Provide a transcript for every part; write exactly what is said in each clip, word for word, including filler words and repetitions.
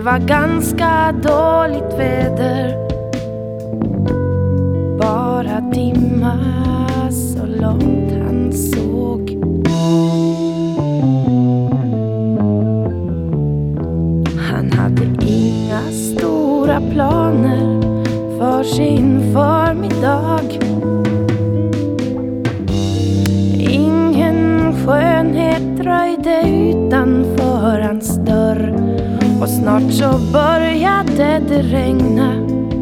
var ganska dåligt väder, bara dimma så långt han såg. Han hade inga stora planer för sin förmiddag. Ingen skönhet dröjde utanför hans dörr, och snart så började det regna.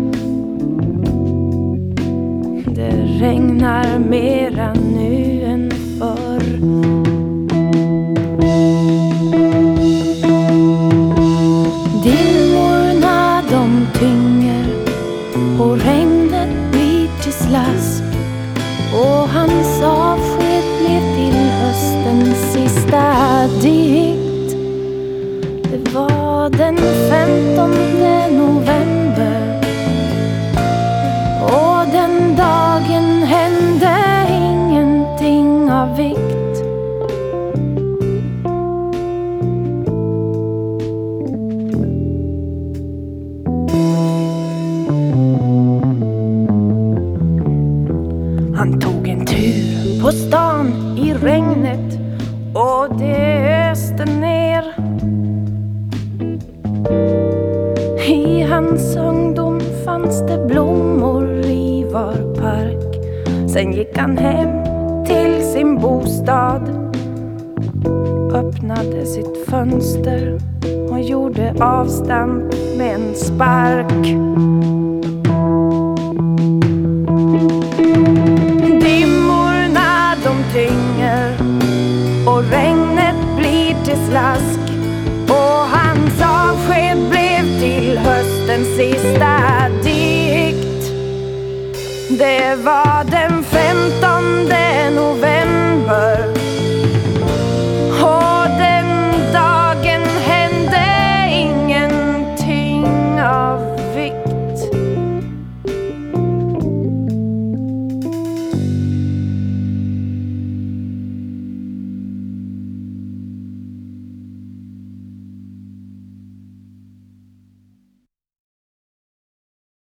Det regnar mera nu än förr. Dimmorna de tynger och regnet blir till slask, och hans avsked blev till höstens sista dikt. Det var den femtonde november, och den dagen hände ingenting av vikt. Han tog en tur på stan i regnet, och det öste ner. I hans ungdom fanns det blommor i var park. Sen gick han hem till sin bostad, öppnade sitt fönster och gjorde avstamp med en spark. Dimmorna de tynger och regnet blir till slask, och hans avsked blev till höstens sista dikt. Det var den femtonde november,